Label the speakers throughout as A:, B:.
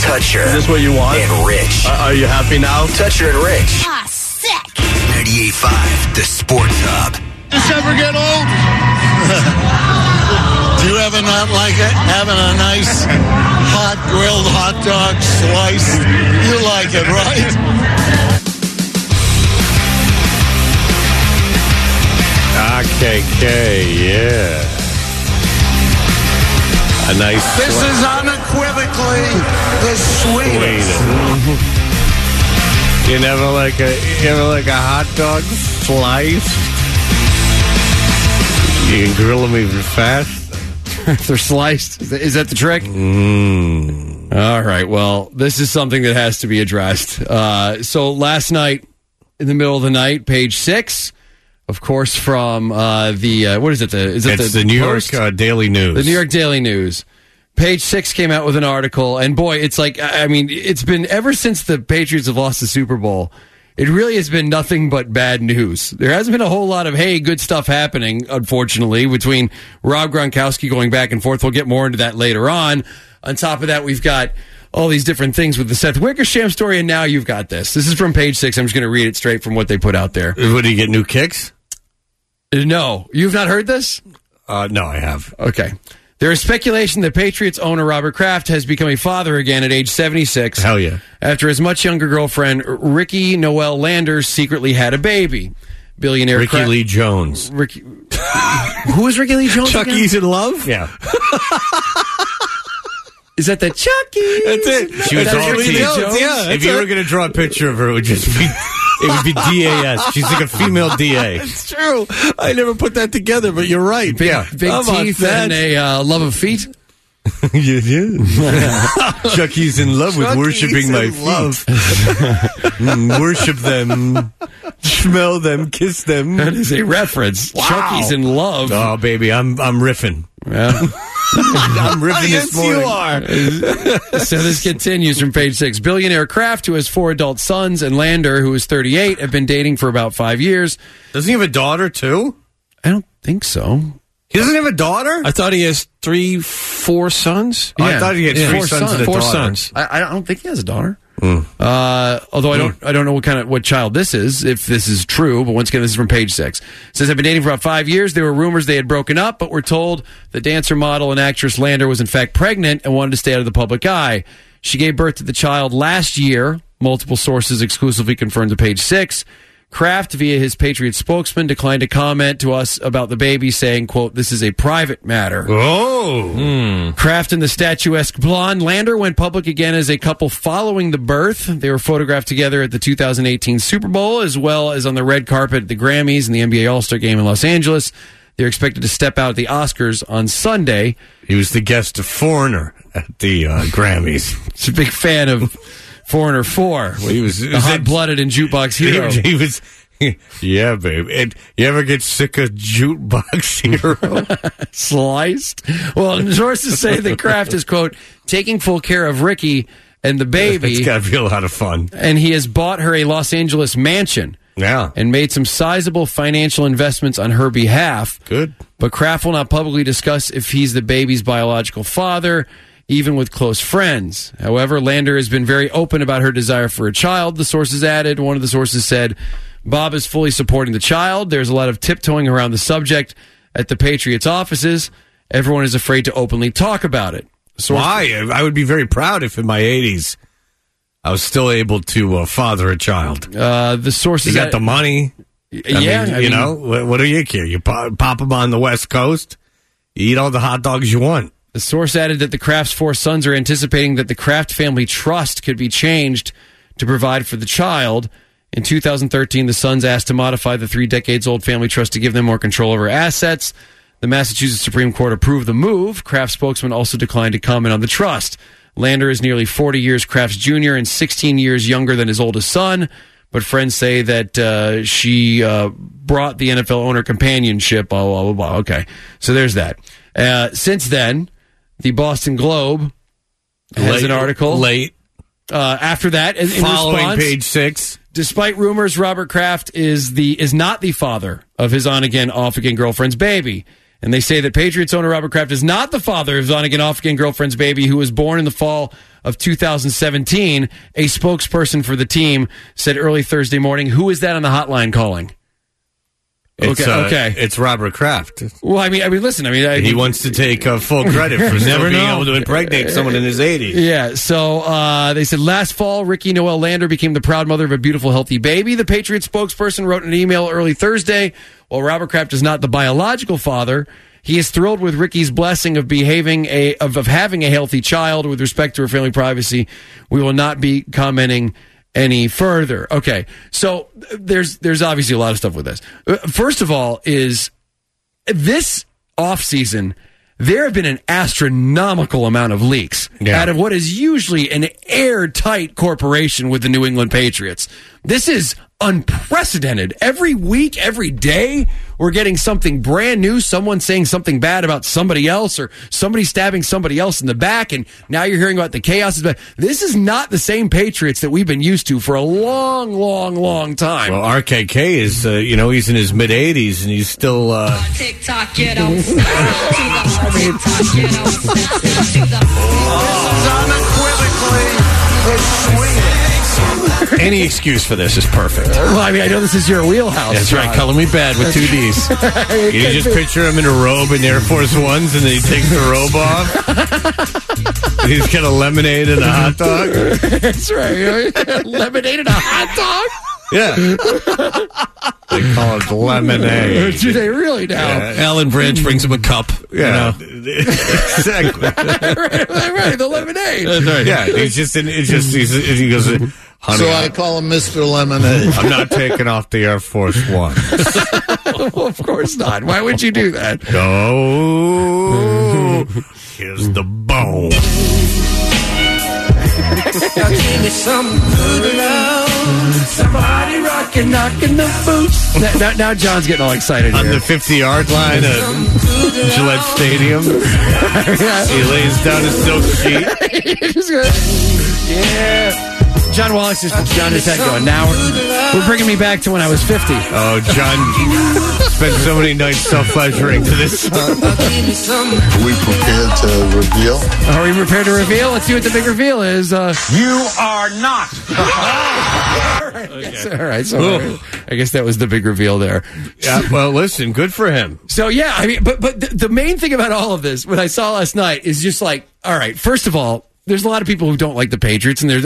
A: Toucher.
B: Is this what you want?
A: And Rich.
B: Are you happy now?
A: Toucher and Rich.
C: Ah, sick.
A: 98.5, the Sports Hub.
D: Does this ever get old? Do you ever not like it? Having a nice hot grilled hot dog slice? You like it, right?
E: KK, yeah. A nice.
D: This is unequivocally the sweetest.
E: You ever like a hot dog slice? You can grill them even fast.
F: They're sliced. Is that the trick? All right. Well, this is something that has to be addressed. So last night, in the middle of the night, page 6, of course, from the what is it?
E: It's the New York Daily News.
F: The New York Daily News. Page 6 came out with an article, and boy, it's like, I mean, it's been ever since the Patriots have lost the Super Bowl. It really has been nothing but bad news. There hasn't been a whole lot of, hey, good stuff happening, unfortunately, between Rob Gronkowski going back and forth. We'll get more into that later on. On top of that, we've got all these different things with the Seth Wickersham story, and now you've got this. This is from page 6. I'm just going to read it straight from what they put out there.
E: Would he get new kicks?
F: No. You've not heard this?
E: No, I have.
F: Okay. There is speculation that Patriots owner Robert Kraft has become a father again at age 76.
E: Hell yeah.
F: After his much younger girlfriend, Ricky Noel Landers, secretly had a baby. Billionaire
E: Ricky Lee Jones.
F: Who is Ricky Lee Jones?
E: Chucky's in Love? Yeah.
F: Is that the Chucky?
E: That's it. She was all
F: Ricky Lee Jones?
E: Yeah, if you were going to draw a picture of her, it would just be... It would be DAS. She's like a female DA.
B: It's true. I never put that together, but you're right.
F: Big teeth and a love of feet.
E: You do. Chucky's in love with worshiping my feet. Worship them, smell them, kiss them.
F: That is a reference. Wow. Chucky's in love.
E: Oh, baby, I'm riffing.
F: Yeah.
E: I'm riffing this morning.
B: You are.
F: So this continues from page 6. Billionaire Kraft, who has 4 adult sons, and Lander, who is 38, have been dating for about 5 years.
E: Doesn't he have a daughter, too?
F: I don't think so.
E: He doesn't have a daughter?
B: I thought he has 3-4 sons.
E: Yeah. I thought he had 3 sons and a daughter.
B: 4 sons.
F: I don't think he has a daughter. Although I don't know what child this is, if this is true, but once again, this is from page 6. It says, I've been dating for about 5 years. There were rumors they had broken up, but we're told the dancer, model, and actress Lander was in fact pregnant and wanted to stay out of the public eye. She gave birth to the child last year. Multiple sources exclusively confirmed to page 6. Kraft, via his Patriots spokesman, declined to comment to us about the baby, saying, quote, this is a private matter.
E: Oh.
F: Kraft and the statuesque blonde Lander went public again as a couple following the birth. They were photographed together at the 2018 Super Bowl, as well as on the red carpet at the Grammys and the NBA All-Star Game in Los Angeles. They're expected to step out at the Oscars on Sunday.
E: He was the guest of Foreigner at the Grammys.
F: He's a big fan of Foreigner 4.
E: Well, he was
F: the hot-blooded and jukebox hero.
E: He was, yeah, babe. And you ever get sick of jukebox hero?
F: Sliced? Well, sources say that Kraft is, quote, taking full care of Ricky and the baby.
E: It's got to be a lot of fun.
F: And he has bought her a Los Angeles mansion.
E: Yeah.
F: And made some sizable financial investments on her behalf.
E: Good.
F: But Kraft will not publicly discuss if he's the baby's biological father, even with close friends. However, Lander has been very open about her desire for a child, the sources added. One of the sources said, Bob is fully supporting the child. There's a lot of tiptoeing around the subject at the Patriots offices. Everyone is afraid to openly talk about it.
E: Why? I would be very proud if in my 80s I was still able to father a child.
F: The sources...
E: You got the money.
F: I
E: mean, what do you care? You pop them on the West Coast, you eat all the hot dogs you want.
F: The source added that the Kraft's 4 sons are anticipating that the Kraft family trust could be changed to provide for the child. In 2013, the sons asked to modify the 3-decades-old family trust to give them more control over assets. The Massachusetts Supreme Court approved the move. Kraft's spokesman also declined to comment on the trust. Lander is nearly 40 years Kraft's junior and 16 years younger than his oldest son, but friends say that she brought the NFL owner companionship, blah, blah, blah, blah. Okay, so there's that. Since then, the Boston Globe has an article. After that, in
E: following
F: response,
E: page 6.
F: Despite rumors, Robert Kraft is not the father of his on-again, off-again girlfriend's baby. And they say that Patriots owner Robert Kraft is not the father of his on-again, off-again girlfriend's baby, who was born in the fall of 2017. A spokesperson for the team said early Thursday morning. Who is that on the hotline calling? Okay.
E: It's Robert Kraft.
F: Well, I mean, listen.
E: He wants to take full credit for never being able to impregnate someone in his 80s.
F: Yeah. So they said last fall, Ricky Noel Lander became the proud mother of a beautiful, healthy baby. The Patriots spokesperson wrote in an email early Thursday. While Robert Kraft is not the biological father, he is thrilled with Ricky's blessing of having a healthy child. With respect to her family privacy, we will not be commenting any further. Okay, so there's obviously a lot of stuff with this. First of all, is this offseason, there have been an astronomical amount of leaks out of what is usually an airtight corporation with the New England Patriots. This is unprecedented. Every week, every day, we're getting something brand new, someone saying something bad about somebody else, or somebody stabbing somebody else in the back, and now you're hearing about the chaos. This is not the same Patriots that we've been used to for a long, long, long time.
E: Well, RKK is, he's in his mid-80s, and he's still...
C: TikTok, you don't stop. TikTok, you don't stop.
D: This is unequivocally the sweetest.
B: Any excuse for this is perfect.
F: Well, I know this is your wheelhouse.
B: That's right. Color me bad with 2 Ds.
E: You just picture him in a robe in Air Force Ones, and then he takes the robe off. He's got a lemonade and a hot dog.
F: That's right. Lemonade and a hot dog?
E: Yeah. They call it lemonade.
F: Do they really now?
E: Yeah.
B: Alan Branch brings him a cup.
E: Yeah. Exactly.
F: right, the lemonade.
B: That's right.
E: Yeah. He goes, honey,
D: So I call him Mr. Lemonade.
E: I'm not taking off the Air Force One.
F: Well, of course not. Why would you do that?
E: Go. Here's the bone.
C: Give me some good love.
F: Somebody rockin', knocking the boots. Now John's getting all excited
E: On
F: here.
E: the 50-yard line at Gillette Stadium, he lays down his silk sheet.
F: Yeah. John Wallace just got his head going. Now we're bringing me back to when I was 50.
E: Oh, John spent so many nights self-pleasuring to this song.
D: Are we prepared to reveal?
F: Are we prepared to reveal? Let's see what the big reveal is.
D: You are not.
F: All right. So I guess that was the big reveal there.
E: Yeah, well, listen, good for him.
F: So, yeah, but the main thing about all of this, what I saw last night, is just like, all right, first of all, there's a lot of people who don't like the Patriots, and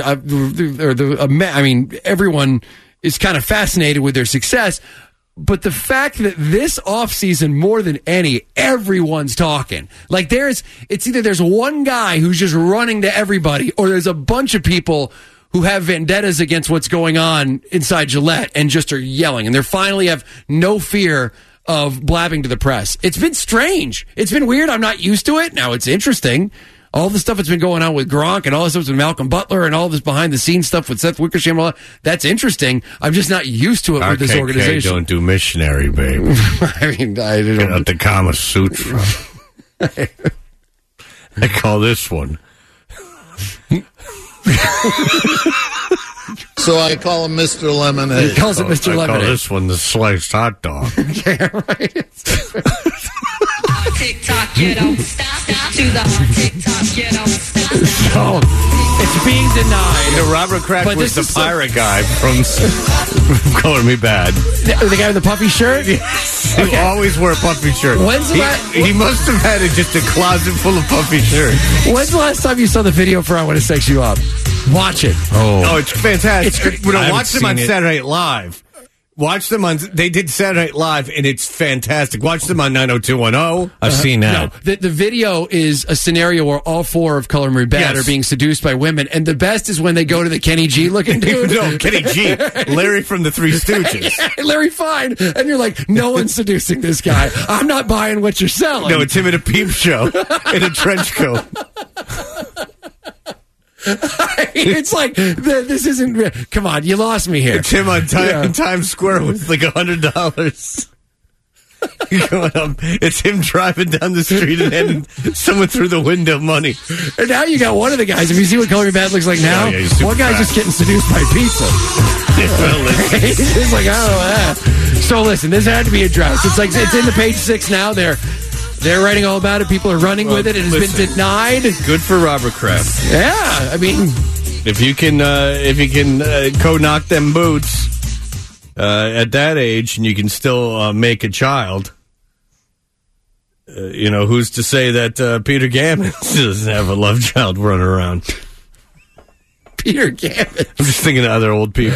F: everyone is kind of fascinated with their success. But the fact that this offseason, more than any, everyone's talking. Like it's either there's one guy who's just running to everybody, or there's a bunch of people who have vendettas against what's going on inside Gillette and just are yelling. And they finally have no fear of blabbing to the press. It's been strange. It's been weird. I'm not used to it. Now it's interesting. All the stuff that's been going on with Gronk and all this stuff with Malcolm Butler and all this behind-the-scenes stuff with Seth Wickersham, all that's interesting. I'm just not used to it with this organization.
E: Don't do missionary, babe.
F: I don't
E: Get out the Kama Sutra. I call this one.
D: So I call him Mr. Lemonade.
F: He calls it Mr.
E: I
F: Lemonade.
E: call this one the sliced hot dog.
F: Yeah, right.
C: TikTok, you don't stop. To the TikTok, you don't stop.
F: So, it's being denied.
E: Robert Kraft
F: But
E: was
F: this
E: the
F: is
E: pirate guy from Color Me Bad.
F: The guy with the puffy shirt?
E: He always wore a puffy shirt. He must have had just a closet full of puffy shirts.
F: When's the last time you saw the video for I Want to Sex You Up? Watch it.
E: Oh, it's fantastic. When I
B: haven't
E: watched them on
B: seen it.
E: Saturday Night Live. Watch them on. They did Saturday Night Live, and it's fantastic. Watch them on 90210.
B: I've seen that.
F: No, the video is a scenario where all four of Color Me Bad are being seduced by women, and the best is when they go to the Kenny G looking dude.
E: No, Kenny G. Larry from the Three Stooges.
F: Yeah, Larry Fine. And you're like, no one's seducing this guy. I'm not buying what you're selling.
E: No, it's him at a peep show in a trench coat.
F: It's like, this isn't... Come on, you lost me here.
E: It's him on Times Square with like $100. Going up. It's him driving down the street and handing someone through the window money.
F: And now you got one of the guys. If you see what Color Me Bad looks like now,
E: yeah, he's super
F: one guy's
E: fat.
F: just getting seduced by pizza. He's just like, I don't know. So listen, this had to be addressed. It's like it's in the page 6 now. They're writing all about it. People are running with it. It has been denied.
B: Good for Robert Kraft.
F: Yeah, I mean,
B: If you can co-knock them boots at that age, and you can still make a child, who's to say that Peter Gammon doesn't have a love child running around?
F: Peter Gammon.
B: I'm just thinking of other old people.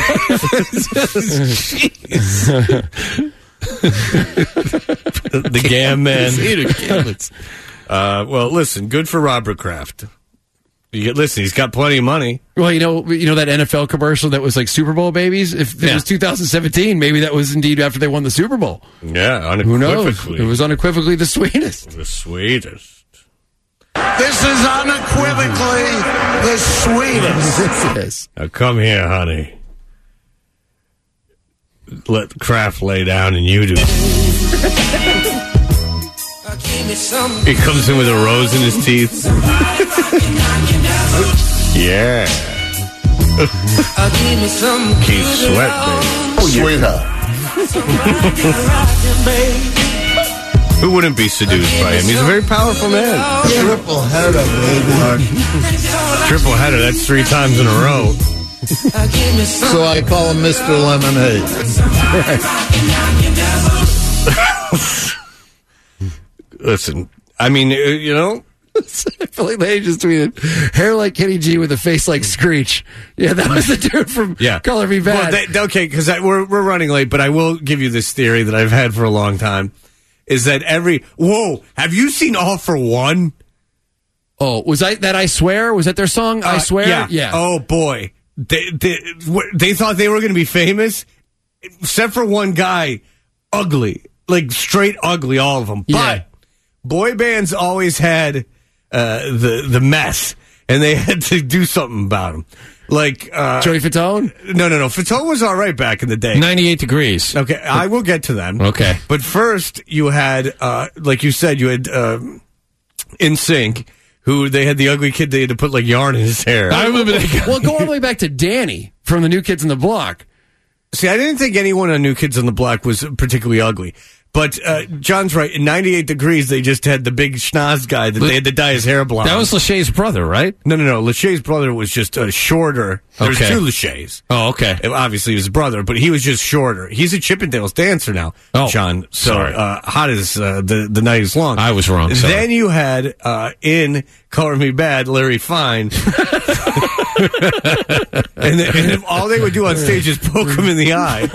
B: The Gam Man. Peter Gammon. Well, listen, good for Robert Kraft. Listen, he's got plenty of money.
F: Well, you know that NFL commercial that was like Super Bowl babies? If it was 2017, maybe that was indeed after they won the Super Bowl.
B: Yeah,
F: Who knows?
B: unequivocally.
F: It was unequivocally the sweetest.
B: The sweetest.
D: This is unequivocally the sweetest.
F: Yes.
B: Now come here, honey. Let Kraft lay down and you do. He comes in with a rose in his teeth. Yeah. Keith Sweat, baby.
D: Sweetheart.
B: Who wouldn't be seduced by him? He's a very powerful man.
D: Triple header, baby.
B: Triple header, that's 3 times in a row.
D: So I call him Mr. Lemonade.
B: Listen, I mean,
F: I feel like they just tweeted, hair like Kenny G with a face like Screech. Yeah, that was the dude from Color Me Bad.
B: Well, okay, because we're running late, but I will give you this theory that I've had for a long time, is that have you seen All for One?
F: Oh, was that I Swear? Was that their song, I Swear?
B: Yeah. Oh, boy. They thought they were going to be famous, except for one guy, ugly. Like, straight ugly, all of them.
F: Yeah.
B: But boy bands always had the mess, and they had to do something about them. Like
F: Joey Fatone?
B: No. Fatone was all right back in the day.
E: 98 Degrees.
B: Okay, I will get to them.
E: Okay.
B: But first, you had, like you said, you had NSYNC, who they had the ugly kid they had to put like yarn in his hair.
E: I remember that guy.
F: Well, go all the way back to Danny from the New Kids on the Block.
B: See, I didn't think anyone on New Kids on the Block was particularly ugly. But John's right. In 98 Degrees, they just had the big schnoz guy that they had to dye his hair blonde.
E: That was Lachey's brother, right?
B: No. Lachey's brother was just shorter. There was
E: Okay.
B: 2 Lacheys.
E: Oh, okay.
B: Obviously, he was his brother, but he was just shorter. He's a Chippendales dancer now,
E: Oh,
B: John. So
E: sorry.
B: hot as the night is long.
E: I was wrong, sorry.
B: Then you had in Color Me Bad, Larry Fine. and all they would do on stage is poke him in the eye.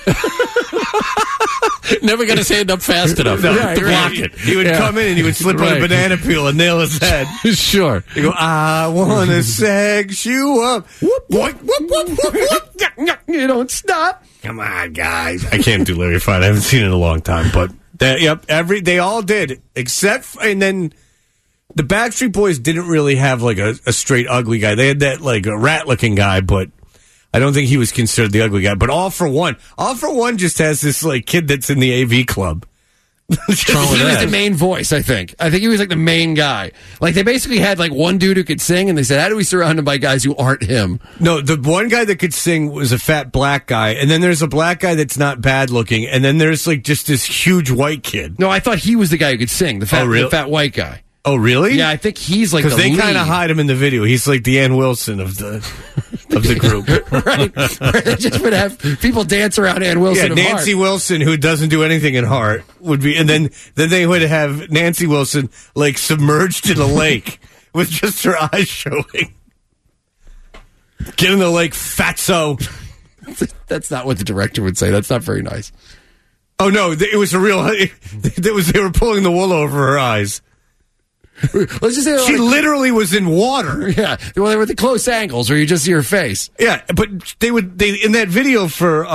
E: Never got his hand up fast enough to block it.
B: He would come in and he would slip on a banana peel and nail his head.
E: Sure.
B: He'd go, I want to sex you up. Whoop, whoop, whoop, whoop, whoop, whoop.
F: You don't stop.
B: Come on, guys. I can't do Larry Fine. I haven't seen it in a long time. But, they all did. And then the Backstreet Boys didn't really have, like, a straight ugly guy. They had that, like, a rat-looking guy, but I don't think he was considered the ugly guy. But All for One just has this, like, kid that's in the AV club.
F: He was the main voice, I think. I think he was like the main guy. Like they basically had like one dude who could sing, and they said, "How do we surround him by guys who aren't him?"
B: No, the one guy that could sing was a fat black guy, and then there's a black guy that's not bad looking, and then there's like just this huge white kid.
F: No, I thought he was the guy who could sing. The fat,
B: really?
F: the fat white guy.
B: Oh, really?
F: Yeah, I think he's like
B: because
F: the
B: they
F: lead.
B: kind of hide him in the video. He's like the Ann Wilson of the group,
F: right? Where they just would have people dance around Ann Wilson.
B: Yeah, Nancy Wilson, who doesn't do anything in Heart, would be, and then they would have Nancy Wilson like submerged in a lake with just her eyes showing. Get in the lake, fatso.
F: That's not what the director would say. That's not very nice.
B: Oh no, it was a real. They were pulling the wool over her eyes.
F: Let's just say
B: she literally was in water.
F: Yeah, well, they were the close angles where you just see her face.
B: Yeah, but they in that video for.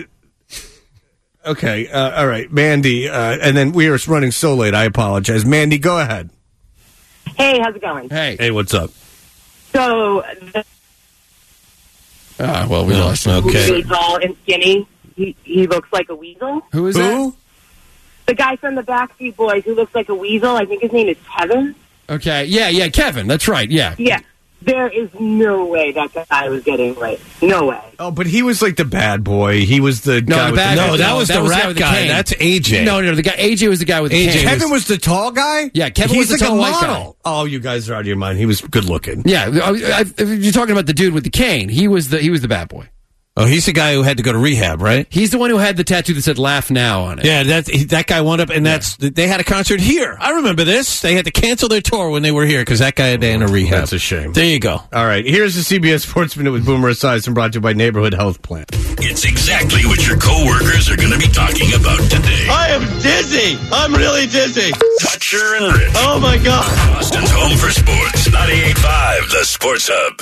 B: Okay, all right, Mandy, and then we are running so late. I apologize, Mandy. Go ahead.
G: Hey, how's it going?
B: Hey, what's up?
G: So,
F: well, we lost him.
B: Okay.
G: really tall and skinny. He looks like a weasel.
F: Who is that?
G: The guy from the Backstreet Boys who looks like a weasel. I think his name is Kevin.
F: Okay, yeah, Kevin. That's right. Yeah.
G: Yeah. There is no way that guy was getting laid. No way.
B: Oh, but he was like the bad boy. He was the guy with
E: that was the
F: guy
E: rat
F: with the
E: guy.
F: cane.
E: That's AJ.
F: No, the guy AJ was the guy with the
E: AJ
F: cane.
B: Kevin was the tall guy?
F: Yeah, Kevin
B: He's
F: was the
B: like
F: tall
B: a
F: white guy.
B: model. Oh, you guys are out of your mind. He was good looking.
F: Yeah, you're talking about the dude with the cane. He was the bad boy.
E: Oh, he's the guy who had to go to rehab, right?
F: He's the one who had the tattoo that said "Laugh Now" on it.
E: Yeah, that guy wound up, and they had a concert here. I remember this. They had to cancel their tour when they were here because that guy had to in a rehab.
B: That's a shame.
E: There you go.
B: All right, here's the CBS Sports Minute with Boomer Esiason, brought to you by Neighborhood Health Plan.
A: It's exactly what your coworkers are going to be talking about today.
D: I am dizzy. I'm really dizzy.
A: Toucher and Rich.
D: Oh, my God.
A: Boston's home for sports. 98.5, the Sports Hub.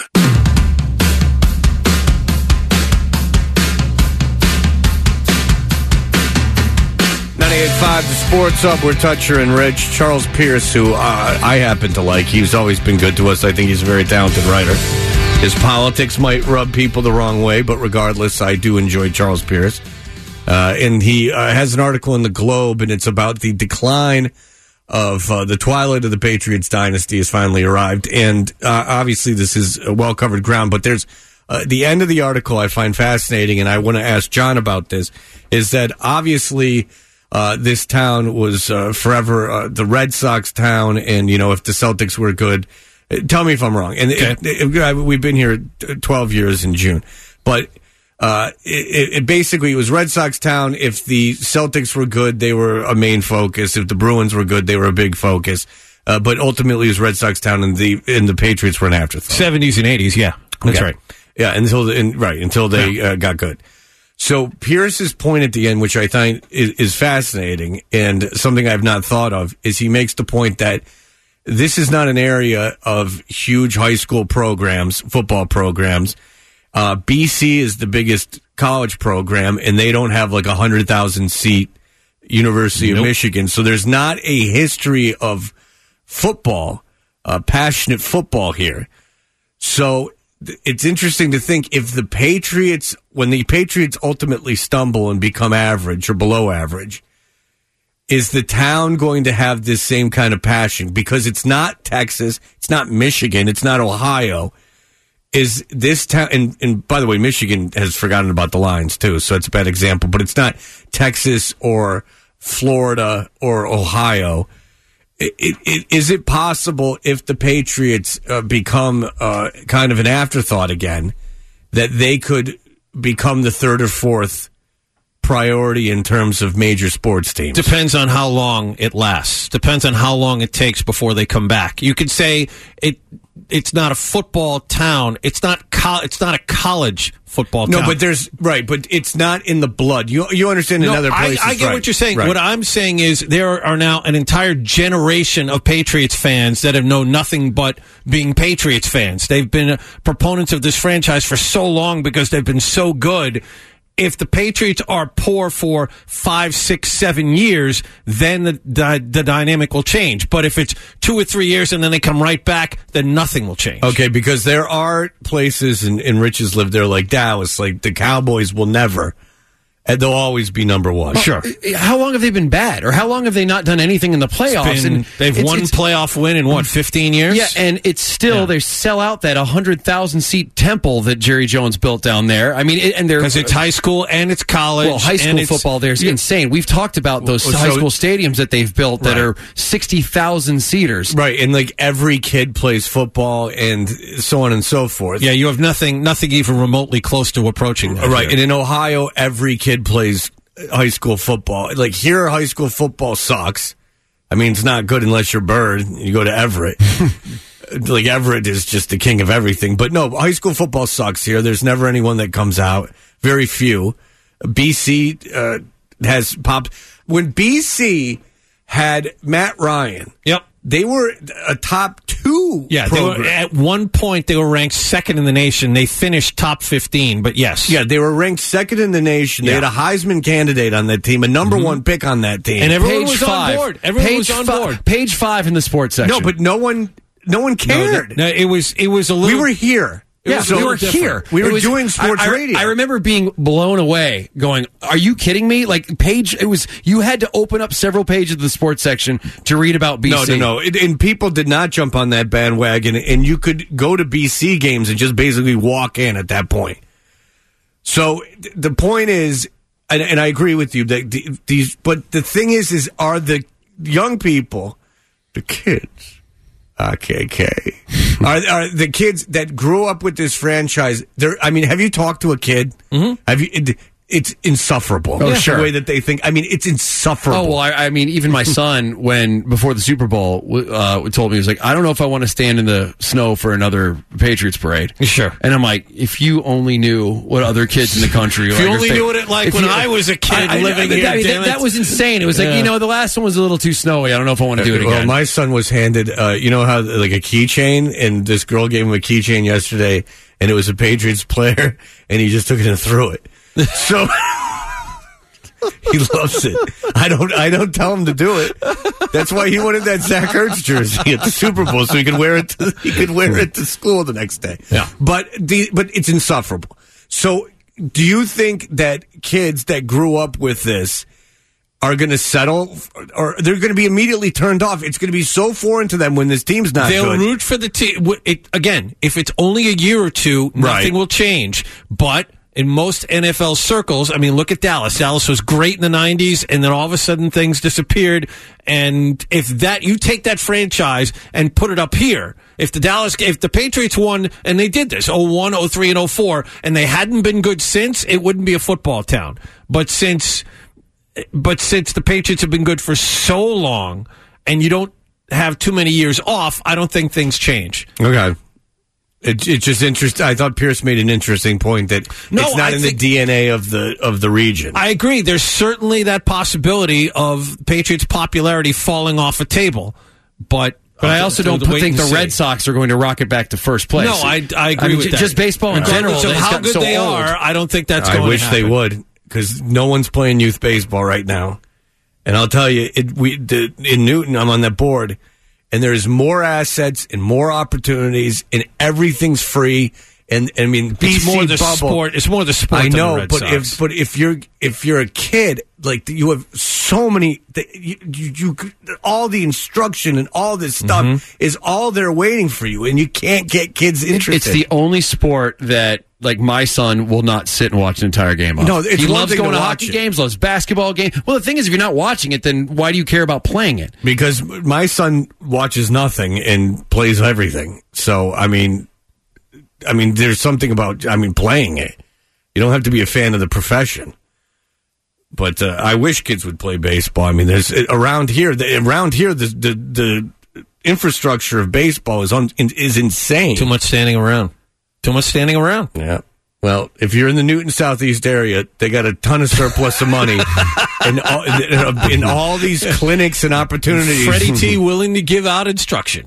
B: 98.5, the Sports Hub. We're Toucher and Rich. Charles Pierce, who I happen to like. He's always been good to us. I think he's a very talented writer. His politics might rub people the wrong way, but regardless, I do enjoy Charles Pierce. And he has an article in the Globe, and it's about the decline of the twilight of the Patriots dynasty has finally arrived. And obviously, this is well-covered ground, but there's the end of the article I find fascinating, and I want to ask John about this, is that obviously this town was forever the Red Sox town, and, you know, if the Celtics were good, tell me if I'm wrong. And we've been here 12 years in June, but it basically was Red Sox town. If the Celtics were good, they were a main focus. If the Bruins were good, they were a big focus. But ultimately, it was Red Sox town, and the Patriots were an afterthought.
E: 70s and 80s, yeah. That's right.
B: Yeah, until they got good. So Pierce's point at the end, which I find is fascinating and something I've not thought of, is he makes the point that this is not an area of huge high school programs, football programs. BC is the biggest college program, and they don't have like 100,000 seat University of Michigan. So there's not a history of football, passionate football here. So it's interesting to think if the Patriots, when the Patriots ultimately stumble and become average or below average, is the town going to have this same kind of passion? Because it's not Texas, it's not Michigan, it's not Ohio. Is this town, and by the way, Michigan has forgotten about the Lions too, so it's a bad example, but it's not Texas or Florida or Ohio. Is it possible, if the Patriots become kind of an afterthought again, that they could become the third or fourth priority in terms of major sports teams?
E: Depends on how long it lasts. Depends on how long it takes before they come back. You could say it's not a football town. It's not a college football town.
B: No, but but it's not in the blood. You understand in other places.
E: I get what you're saying.
B: Right.
E: What I'm saying is there are now an entire generation of Patriots fans that have known nothing but being Patriots fans. They've been proponents of this franchise for so long because they've been so good. If the Patriots are poor for 5, 6, 7 years, then the dynamic will change. But if it's 2 or 3 years and then they come right back, then nothing will change.
B: Okay, because there are places, and Rich has lived there, like Dallas, like the Cowboys will never, and they'll always be number one.
E: Sure.
F: How long have they been bad? Or how long have they not done anything in the playoffs?
E: They've won playoff win in, 15 years?
F: Yeah, and it's still, they sell out that 100,000-seat temple that Jerry Jones built down there. I mean,
E: because it's high school and it's college.
F: Well, high school football there is insane. We've talked about those high school stadiums that they've built that are 60,000 seaters.
B: Right, and like every kid plays football and so on and so forth.
E: Yeah, you have nothing even remotely close to approaching that.
B: Right, and in Ohio, every kid plays high school football. Like here, high school football sucks. I mean, it's not good unless you're Bird. You go to Everett. Like Everett is just the king of everything. But no, high school football sucks here. There's never anyone that comes out. Very few. BC has popped. When BC had Matt Ryan.
E: Yep.
B: They were a top 2 program.
E: At one point, they were ranked second in the nation. They finished top 15, but yes.
B: Yeah, they were ranked second in the nation. They had a Heisman candidate on that team, a number one pick on that team.
E: And everyone was on board. Everyone was on board.
F: Page 5 in the sports section.
B: No, but no one cared.
E: No, it was a little...
B: We were here.
F: Yeah,
B: so
F: we were
B: different.
F: here.
B: We
F: It
B: were doing sports radio.
F: I remember being blown away, going, "Are you kidding me?" Like you had to open up several pages of the sports section to read about BC.
B: No. And people did not jump on that bandwagon, and you could go to BC games and just basically walk in at that point. So the point is, and I agree with you that but the thing is are the young people, the kids, KK, are the kids that grew up with this franchise? Have you talked to a kid? Mm-hmm. Have you? It's insufferable.
F: Oh, sure.
B: The way that they think. It's insufferable.
F: Oh, well, even my son, before the Super Bowl, told me, he was like, I don't know if I want to stand in the snow for another Patriots parade.
E: Sure.
F: And I'm like, if you only knew what other kids in the country
E: If you only knew what it like when I was a kid living here.
F: That was insane. It was like, the last one was a little too snowy. I don't know if I want to do it again.
B: Well, my son was handed, how like a keychain, and this girl gave him a keychain yesterday, and it was a Patriots player, and he just took it and threw it. So he loves it. I don't tell him to do it. That's why he wanted that Zach Ertz jersey at the Super Bowl, so he could wear it to school the next day.
E: Yeah.
B: But it's insufferable. So do you think that kids that grew up with this are going to settle, or they're going to be immediately turned off? It's going to be so foreign to them when this team's not
E: They'll
B: good.
E: root for the team. Again, if it's only a year or two, nothing will change. But in most NFL circles,
B: Mm-hmm.
E: look at Dallas. Dallas was great in the 90s, and then all of a sudden things disappeared. And if you take that franchise and put it up here, if the Patriots won, and they did this, 01, 03, and 04, and they hadn't been good since, it wouldn't be a football town. But since the Patriots have been good for so long, and you don't have too many years off, I don't think things change.
B: Okay. It's just interesting. I thought Pierce made an interesting point that it's not in the DNA of the region.
E: I agree. There's certainly that possibility of Patriots' popularity falling off a table, but
F: I also don't think the Red Sox are going to rocket back to first place.
E: No, I agree with that.
F: Just baseball in general.
E: So how good they are, I don't think that's going to happen.
B: I wish they would, because no one's playing youth baseball right now. And I'll tell you, in Newton, I'm on that board, and there's more assets and more opportunities, and everything's free. And BC
E: it's more the
B: bubble.
E: Sport. It's more the sport.
B: I know,
E: than the Red Sox.
B: but if you're a kid, like, you have so many, you all the instruction and all this stuff is all there waiting for you, and you can't get kids interested.
F: It's the only sport that, like, my son will not sit and watch an entire game of.
B: No, it's
F: he
B: one
F: loves
B: thing
F: going
B: to
F: to
B: watch
F: hockey
B: it.
F: games, loves basketball games. Well, the thing is, if you're not watching it, then why do you care about playing it?
B: Because my son watches nothing and plays everything. So, there's something about, playing it. You don't have to be a fan of the profession. But I wish kids would play baseball. There's around here, the infrastructure of baseball is insane.
E: Too much standing around.
B: Yeah. Well, if you're in the Newton Southeast area, they got a ton of surplus of money and in all these clinics and opportunities.
E: Freddie T willing to give out instruction.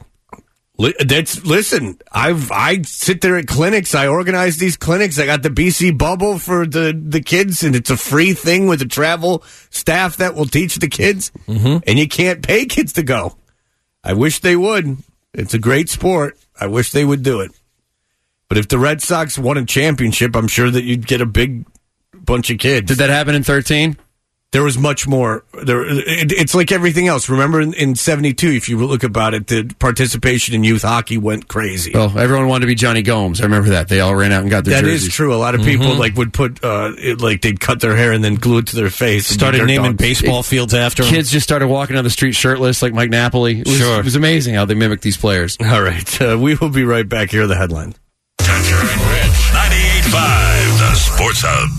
B: Listen, I sit there at clinics. I organize these clinics. I got the BC bubble for the kids, and it's a free thing with a travel staff that will teach the kids. And you can't pay kids to go. I wish they would. It's a great sport. I wish they would do it. But if the Red Sox won a championship, I'm sure that you'd get a big bunch of kids.
F: Did that happen in 13?
B: There was much more. It's like everything else. Remember in 72, if you look about it, the participation in youth hockey went crazy.
F: Well, everyone wanted to be Johnny Gomes. I remember that. They all ran out and got their jerseys.
B: That is true. A lot of people would put, they'd cut their hair and then glue it to their face.
E: Started naming baseball fields after them.
F: Kids just started walking down the street shirtless like Mike Napoli. It was amazing how they mimicked these players.
B: All right. We will be right back. Here are the headlines.
A: Tucker and Rich, 98.5, the Sports Hub.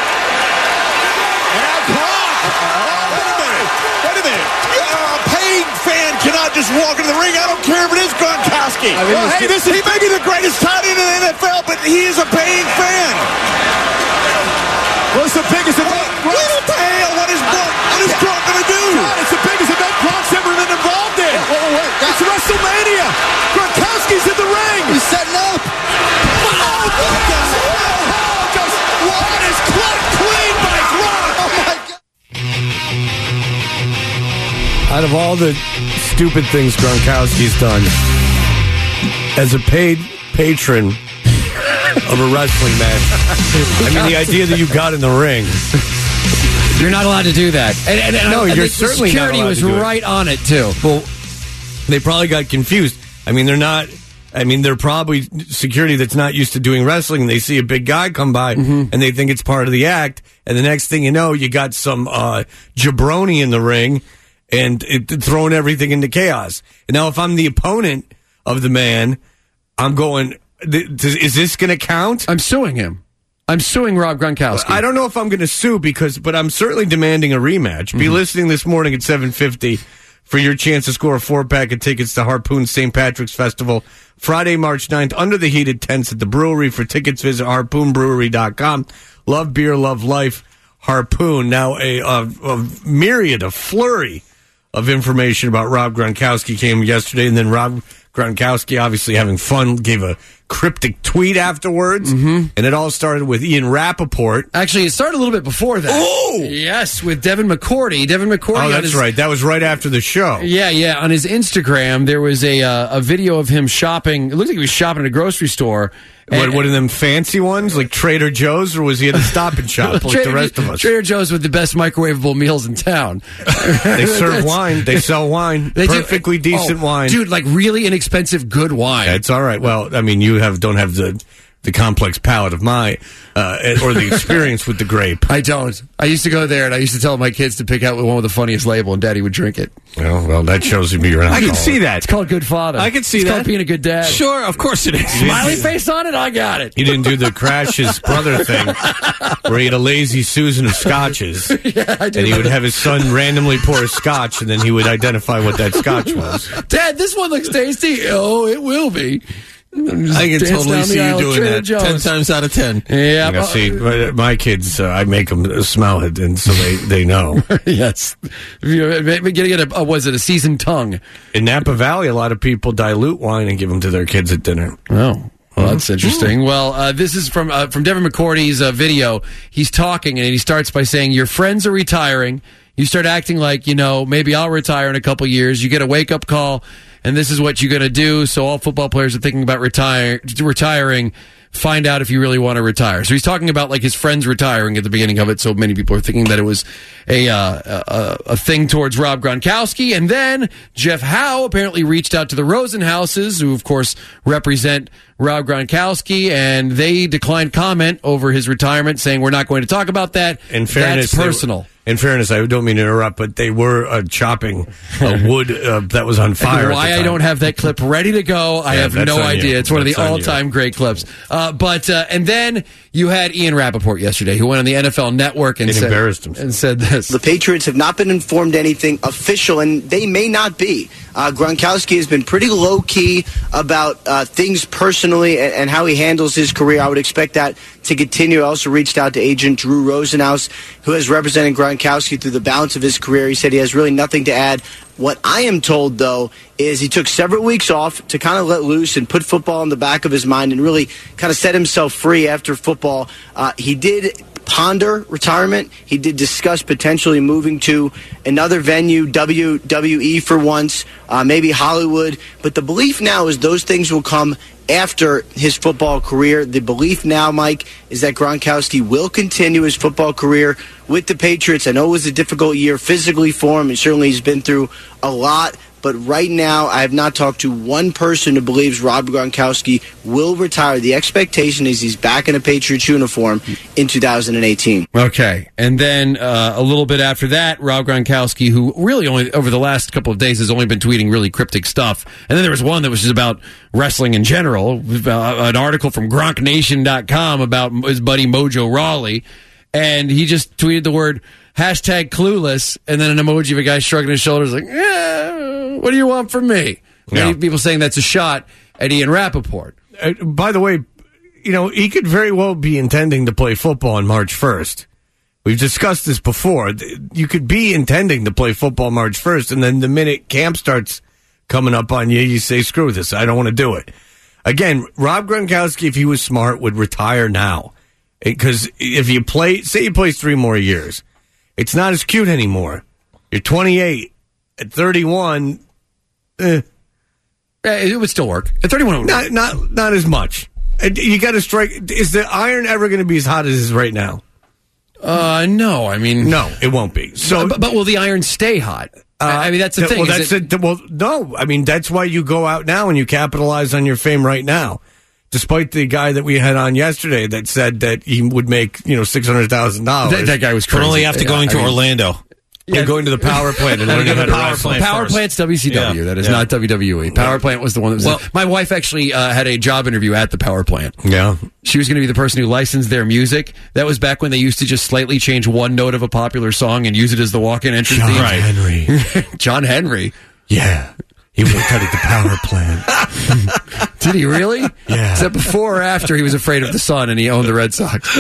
D: Wait a minute. A paying fan cannot just walk into the ring. I don't care if it is Gronkowski. He may be the greatest tight end in the NFL, but he is a paying fan. What's the biggest event? What the hell? What is Gronk going to do? It's the biggest event Gronk's ever been involved in. It's WrestleMania. Gronkowski's in the ring. He's setting up. What is clean by Gronk? Oh, my God.
B: Out of all the stupid things Gronkowski's done, as a paid patron of a wrestling match. I mean, the idea that you got in the ring.
F: You're not allowed to do that. And
B: No, you're
F: the
B: certainly not
F: security
B: allowed
F: was
B: to do it.
F: right on it, too.
B: Well, they probably got confused. I mean, they're probably security that's not used to doing wrestling. They see a big guy come by and they think it's part of the act. And the next thing you know, you got some jabroni in the ring and throwing everything into chaos. And now, if I'm the opponent of the man, I'm going, is this going to count?
F: I'm suing him. I'm suing Rob Gronkowski.
B: I don't know if I'm going to sue but I'm certainly demanding a rematch. Be listening this morning at 7:50 for your chance to score a 4-pack of tickets to Harpoon St. Patrick's Festival Friday, March 9th under the heated tents at the brewery. For tickets, visit harpoonbrewery.com. Love beer, love life. Harpoon. Now a myriad, a flurry of information about Rob Gronkowski came yesterday, and then Rob Gronkowski, obviously having fun, gave a cryptic tweet afterwards, and it all started with Ian Rappaport.
F: Actually, it started a little bit before that.
B: Oh!
F: Yes, with Devin McCourty.
B: Oh, that's right. That was right after the show.
F: Yeah. On his Instagram, there was a video of him shopping. It looked like he was shopping at a grocery store.
B: What of them fancy ones, like Trader Joe's, or was he at a Stop and Shop like the rest of us?
F: Trader Joe's with the best microwavable meals in town.
B: They serve wine. They sell wine. Perfectly decent wine.
F: Dude, like really inexpensive, good wine.
B: Yeah, it's all right. Well, I mean, you don't have the complex palate of my or the experience with the grape.
F: I don't. I used to go there, and I used to tell my kids to pick out the one with the funniest label, and Daddy would drink it.
B: Well, that shows you you're an
E: I can
B: alcoholic.
E: see that.
F: It's called good father.
E: I can see
F: it's
E: that.
F: It's called being a good dad.
E: Sure, of course it is.
F: Smiley face on it, I got it.
B: You didn't do the Crash his brother thing, where he had a lazy Susan of scotches,
F: Yeah, I do.
B: and he would have his son randomly pour a scotch, and then he would identify what that scotch was.
F: Dad, this one looks tasty. Oh, it will be.
E: I can totally see you doing that 10 times out of 10.
F: Yeah.
B: I see, my kids, I make them smell it, and so they know.
F: Yes. Maybe getting a seasoned tongue.
B: In Napa Valley, a lot of people dilute wine and give them to their kids at dinner.
F: Oh. Well, that's interesting. Well, this is from Devin McCourty's video. He's talking, and he starts by saying, your friends are retiring. You start acting like, maybe I'll retire in a couple years. You get a wake-up call, and this is what you're going to do. So all football players are thinking about retiring. Find out if you really want to retire. So he's talking about like his friends retiring at the beginning of it. So many people are thinking that it was a thing towards Rob Gronkowski. And then Jeff Howe apparently reached out to the Rosenhauses, who of course represent Rob Gronkowski, and they declined comment over his retirement, saying we're not going to talk about that.
B: In fairness,
F: that's personal.
B: In fairness, I don't mean to interrupt, but they were chopping wood that was on fire.
F: Why I don't have that clip ready to go, I have no idea. It's one of the all-time great clips. And then you had Ian Rappaport yesterday, who went on the NFL Network and
B: embarrassed himself
F: and said this.
H: The Patriots have not been informed anything official, and they may not be. Gronkowski has been pretty low-key about things personally and how he handles his career. I would expect that to continue. I also reached out to agent Drew Rosenhaus, who has represented Gronkowski through the balance of his career. He said he has really nothing to add. What I am told, though, is he took several weeks off to kind of let loose and put football in the back of his mind and really kind of set himself free after football. He did ponder retirement. He did discuss potentially moving to another venue, WWE for once, maybe Hollywood. But the belief now is those things will come after his football career. The belief now, Mike, is that Gronkowski will continue his football career with the Patriots. I know it was a difficult year physically for him, and certainly he's been through a lot. But right now, I have not talked to one person who believes Rob Gronkowski will retire. The expectation is he's back in a Patriots uniform in 2018.
F: Okay. And then a little bit after that, Rob Gronkowski, who really only over the last couple of days has only been tweeting really cryptic stuff. And then there was one that was just about wrestling in general, an article from GronkNation.com about his buddy Mojo Rawley. And he just tweeted the word #clueless and then an emoji of a guy shrugging his shoulders like, what do you want from me?
B: Yeah.
F: Many people saying that's a shot at Ian Rappaport.
B: By the way, he could very well be intending to play football on March 1st. We've discussed this before. You could be intending to play football March 1st, and then the minute camp starts coming up on you, you say, screw this, I don't want to do it. Again, Rob Gronkowski, if he was smart, would retire now. Because if you say he plays 3 more years, it's not as cute anymore. You're 28. At 31,
F: it would still work. At 31,
B: not as much. You got to strike. Is the iron ever going to be as hot as it is right now?
F: No. I mean,
B: no, it won't be. So,
F: but will the iron stay hot? I mean, that's the thing.
B: Well, no. I mean, that's why you go out now and you capitalize on your fame right now. Despite the guy that we had on yesterday that said that he would make $600,000.
F: That guy was crazy.
E: But only after going to Orlando.
B: Yeah, going to the power plant and learning how to wrestle.
F: Power Plant's WCW. Yeah. That is not WWE. Power Plant was the one that was. My wife actually had a job interview at the Power Plant.
B: Yeah.
F: She was going to be the person who licensed their music. That was back when they used to just slightly change one note of a popular song and use it as the walk-in entrance theme.
B: Henry.
F: John Henry.
B: Yeah. He worked out at the Power Plant.
F: Did he really?
B: Yeah.
F: Is that before or after he was afraid of the sun and he owned the Red Sox?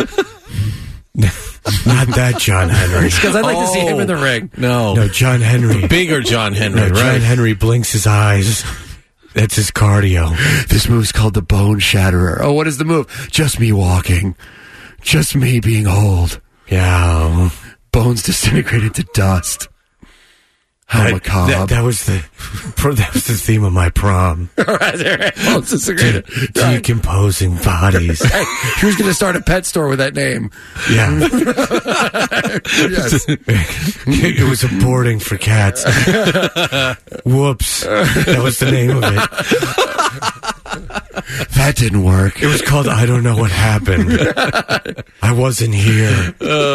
B: Not that John Henry.
F: Because I'd like to see him in the ring.
B: No, John Henry.
E: Bigger John Henry, right?
B: John Henry blinks his eyes. That's his cardio.
F: This move's called the Bone Shatterer. Oh, what is the move? Just me walking. Just me being old.
B: Yeah.
F: Bones disintegrated to dust. How macabre.
B: That was the theme of my prom.
F: Bones disintegrated.
B: Decomposing bodies.
F: He was going to start a pet store with that name.
B: Yeah.
F: Yes.
B: It was a boarding for cats. Whoops. That was the name of it.
F: That didn't work.
B: It was called I Don't Know What Happened. I wasn't here.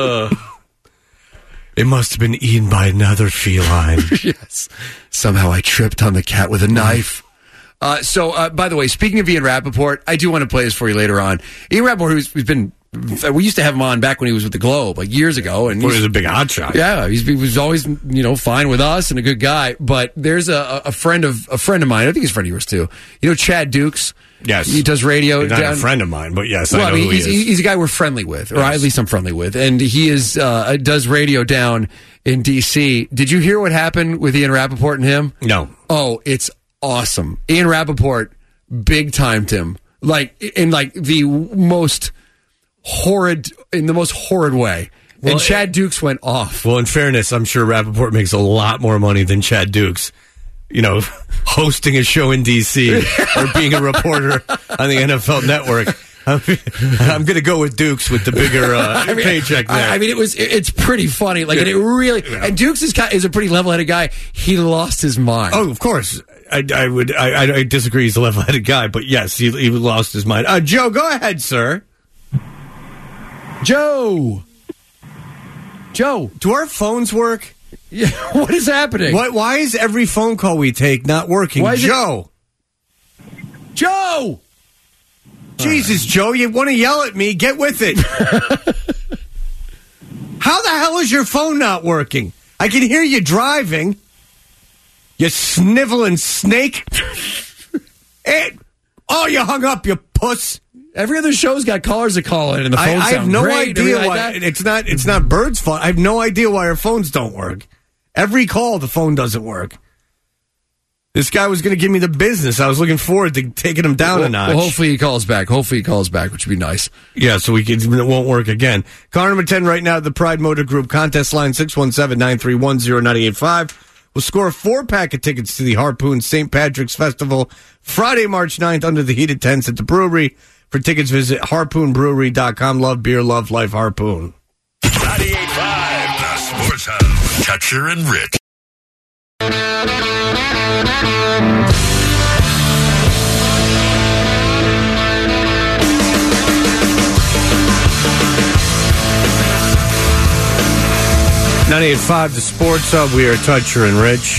B: It must have been eaten by another feline.
F: Yes. Somehow I tripped on the cat with a knife. So, by the way, speaking of Ian Rappaport, I do want to play this for you later on. Ian Rappaport, we used to have him on back when he was with the Globe, like years ago. And
B: he was a big hotshot.
F: Yeah, he was always, fine with us and a good guy. But there's a friend of mine, I think he's a friend of yours too. You know Chad Dukes?
B: Yes.
F: He does radio.
B: He's not a friend of mine, but yes,
F: well,
B: I know who he is.
F: He's a guy we're friendly with, or at least I'm friendly with. And he does radio down in D.C. Did you hear what happened with Ian Rappaport and him?
B: No.
F: Oh, it's awesome. Ian Rappaport big-timed him. In the most horrid way. Well, and Chad Dukes went off.
B: Well, in fairness, I'm sure Rappaport makes a lot more money than Chad Dukes. Hosting a show in D.C. or being a reporter on the NFL Network. I'm going to go with Dukes with the bigger paycheck there.
F: I mean, it's pretty funny. And it really, and Dukes is a pretty level-headed guy. He lost his mind.
B: Oh, of course. I disagree. He's a level-headed guy, but yes, he lost his mind. Joe, go ahead, sir.
F: Joe,
B: do our phones work?
F: Yeah, what is happening?
B: Why is every phone call we take not working? Joe! Jesus, Joe, you want to yell at me? Get with it. How the hell is your phone not working? I can hear you driving. You sniveling snake. You hung up, you puss.
F: Every other show's got callers that call in, and the phones
B: I have no idea why.
F: Like
B: it's not Bird's fault. I have no idea why our phones don't work. Every call, the phone doesn't work. This guy was going to give me the business. I was looking forward to taking him down a notch.
F: Well, hopefully he calls back, which would be nice.
B: Yeah, so it won't work again. Car number 10 right now at the Pride Motor Group. Contest line 617-931-0985. We'll score a 4-pack of tickets to the Harpoon St. Patrick's Festival Friday, March 9th under the heated tents at the brewery. For tickets, visit harpoonbrewery.com. Love beer, love life, Harpoon.
A: 98.5, the Sports Hub. Toucher and Rich.
B: .98.5, the Sports Hub. We are Toucher and Rich.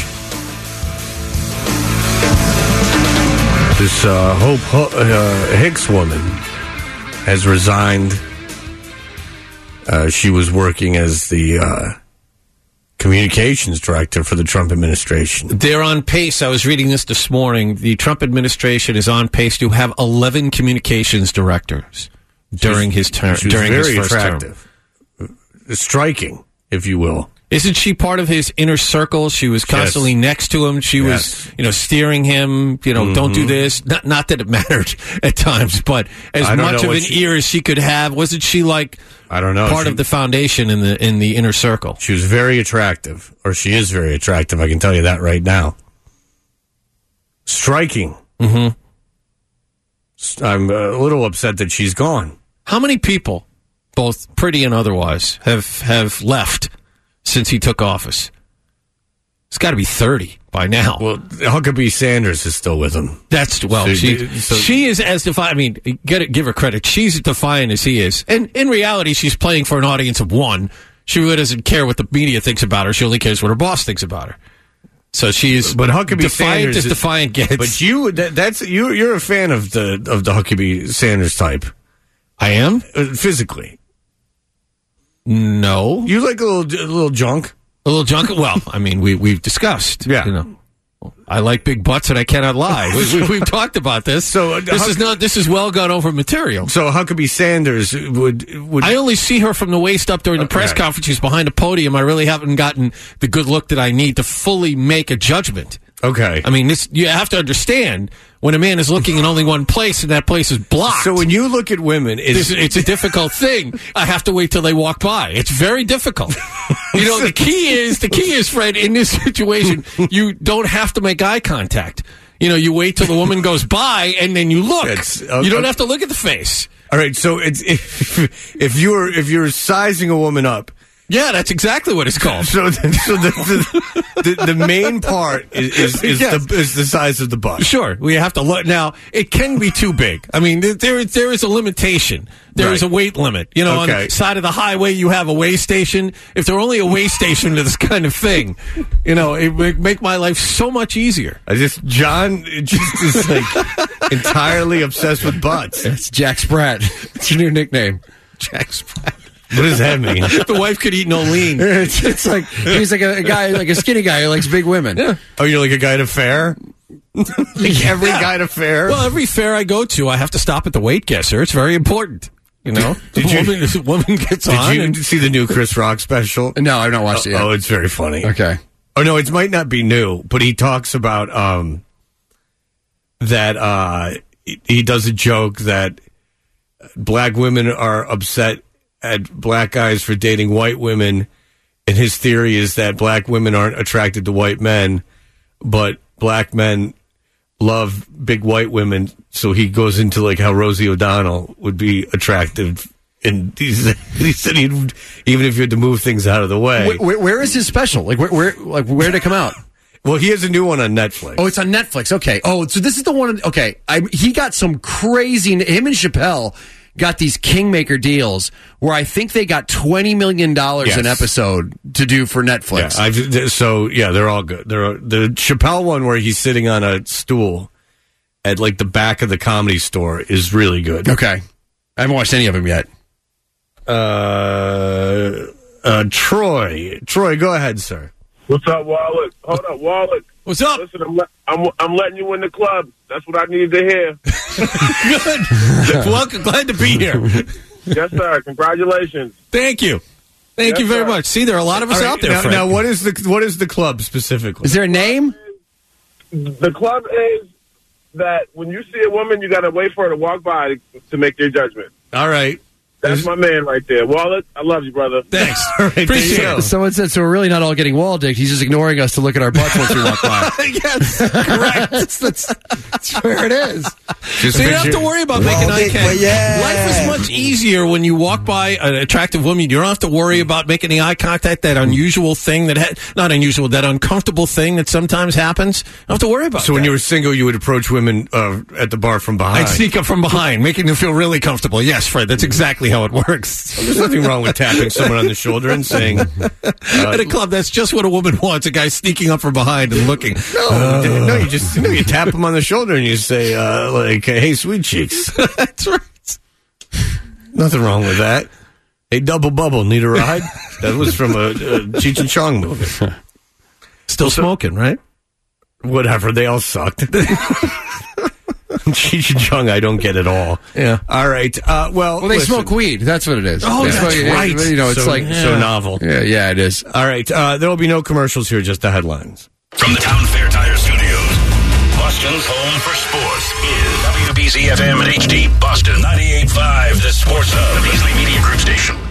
B: This Hope Hicks woman has resigned. She was working as the communications director for the Trump administration.
E: They're on pace. I was reading this morning. The Trump administration is on pace to have 11 communications directors during his term. During his first
B: attractive, striking, if you will.
E: Isn't she part of his inner circle? She was constantly next to him. She was, steering him, don't do this. Not that it mattered at times, but as much of an ear as she could have, wasn't she
B: I don't know.
E: Part of the foundation in the inner circle.
B: She was very attractive, or she is very attractive. I can tell you that right now. Striking.
E: Mm-hmm.
B: I'm a little upset that she's gone.
E: How many people, both pretty and otherwise, have left since he took office? It's got to be 30 by now.
B: Well, Huckabee Sanders is still with him.
E: She is as defiant. I mean, give her credit. She's as defiant as he is. And in reality, she's playing for an audience of one. She really doesn't care what the media thinks about her. She only cares what her boss thinks about her. So she's
B: Huckabee
E: defiant
B: Sanders
E: as defiant gets.
B: But you're a fan of the Huckabee Sanders type.
E: I am?
B: Physically.
E: No.
B: You like a little junk?
E: A little junk? Well, I mean, we've discussed.
B: Yeah.
E: You know, I like big butts and I cannot lie. We've talked about this.
B: So
E: this is well gone over material.
B: So Huckabee Sanders would
E: I only see her from the waist up during the press conference. She's behind a podium. I really haven't gotten the good look that I need to fully make a judgment.
B: Okay.
E: I mean, you have to understand when a man is looking in only one place and that place is blocked.
B: So when you look at women,
E: it's a difficult thing. I have to wait till they walk by. It's very difficult. You know, the key is, Fred, in this situation, you don't have to make eye contact. You know, you wait till the woman goes by and then you look. You don't have to look at the face.
B: All right. So if you're sizing a woman up.
E: Yeah, that's exactly what it's called.
B: So the main part is the size of the butt.
E: Sure, we have to look. Now, it can be too big. I mean, there is a limitation. There is a weight limit. You know, on the side of the highway, you have a weigh station. If there were only a weigh station to this kind of thing, you know, it would make my life so much easier.
B: John is like entirely obsessed with butts.
F: It's Jack Sprat. It's your new nickname.
E: Jack Sprat.
B: What does that mean?
E: The wife could eat no lean.
F: It's like he's like a guy, like a skinny guy who likes big women.
E: Yeah.
B: Oh, you're like a guy at a fair? Like every guy at a fair?
E: Well, every fair I go to, I have to stop at the weight guesser. It's very important. You know, the woman gets on.
B: Did you see the new Chris Rock special?
F: No, I've not watched it yet.
B: Oh, it's very funny.
F: Okay.
B: Oh, no, it might not be new, but he talks about that he does a joke that black women are upset at black guys for dating white women, and his theory is that black women aren't attracted to white men, but black men love big white women, so he goes into like how Rosie O'Donnell would be attractive, and he said even if you had to move things out of the way.
F: Where is his special? Like where did it come out?
B: Well, he has a new one on Netflix.
F: Oh, it's on Netflix. Okay. Oh, so this is the one. Okay, he got some crazy. Him and Chappelle got these Kingmaker deals where I think they got $20 million an episode to do for Netflix.
B: Yeah, they're all good. The Chappelle one where he's sitting on a stool at like the back of the Comedy Store is really good.
F: Okay. I haven't watched any of them yet.
B: Troy, go ahead, sir.
I: What's up, Wallach? Hold up, Wallach.
E: What's up?
I: Listen, I'm letting you in the club. That's what I needed to hear.
E: Good. Welcome. Glad to be here.
I: Yes, sir. Congratulations.
E: Thank you. Thank you very much. See, there are a lot of us out there.
B: Now, what is the club specifically?
F: Is there a name?
I: The club is that when you see a woman, you got to wait for her to walk by to make your judgment.
B: All right.
I: That's my man right there. Wallach, I love you, brother.
E: Thanks.
B: All right,
E: appreciate it.
F: Someone said, so we're really not all getting wall-dicked. He's just ignoring us to look at our butts once we walk by.
E: Yes, correct.
F: That's where it is.
E: So you don't have to worry about making eye contact. Life is much easier when you walk by an attractive woman. You don't have to worry about making the eye contact, that unusual thing not unusual, that uncomfortable thing that sometimes happens. You don't have to worry about
B: So when you were single, you would approach women at the bar from behind?
E: I'd sneak up from behind, making them feel really comfortable. Yes, Fred, that's exactly how it works.
B: There's nothing wrong with tapping someone on the shoulder and saying...
E: at a club, that's just what a woman wants, a guy sneaking up from behind and looking.
B: No, you tap him on the shoulder and you say, hey, sweet cheeks.
E: That's right.
B: Nothing wrong with that. Hey, Double Bubble, need a ride? That was from a Cheech and Chong movie.
E: Still smoking, right?
B: Whatever, they all sucked. Cheech and Chong, I don't get at all.
E: Yeah.
B: All right. Well,
F: they smoke weed. That's what it is.
E: Oh, that's right.
F: You know, it's
B: so novel.
F: Yeah, it is.
B: All right. There will be no commercials here, just the headlines.
A: From the Town Fair Tire Studios, Boston's home for sports is WBZ FM and HD Boston 98.5, the Sports Hub, the Beasley Media Group station.